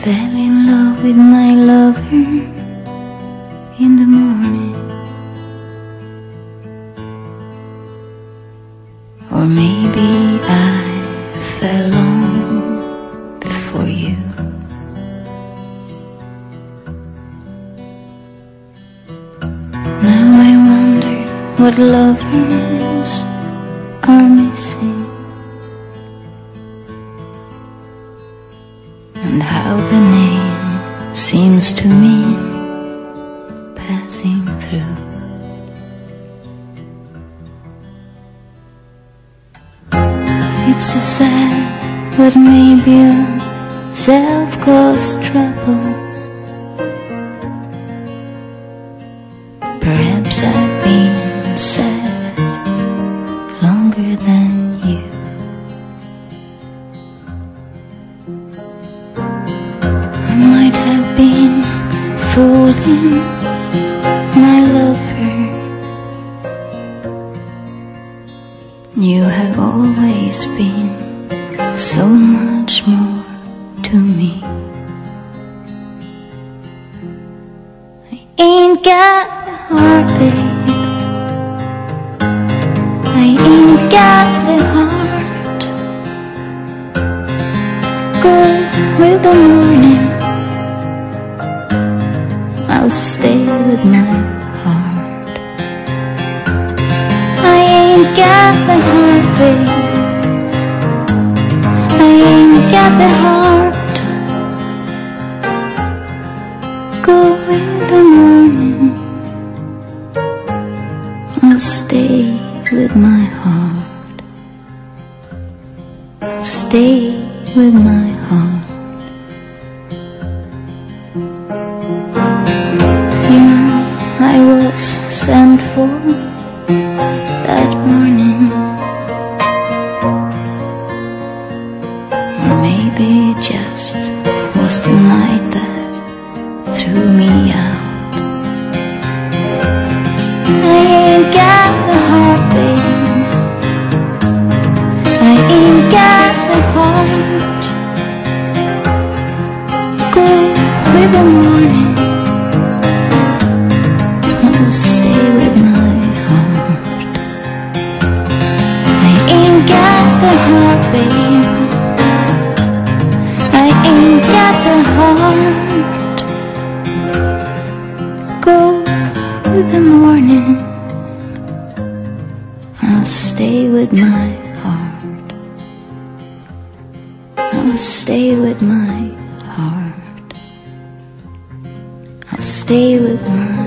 fell in love with my lover in the morning. Or maybe I fell long before you. Now I wonder what lovers are missing, and how the name seems to mean passing through. It's a sad but maybe a self-caused trouble. Perhaps I've been sad longer than you. I might have been fooling my lover. You have always been so much more to me. I ain't got the heart, babe. I ain't got the heart. Go with the morning, I'll stay with my heart. I ain't got the heart, babe. I ain't got the heart. Go with the morning, I'll stay with my heart. I'll stay with my heart. You know, I was sent for that morning. Or maybe it just was the night that threw me out. I ain't got the heart, babe. I ain't got the heart. Go with the morning, I'll stay with my heart. I ain't got the heart, babe. I ain't got the heart. Go with the morning, I'll stay with my heart. I'll stay with my heart. I'll stay with my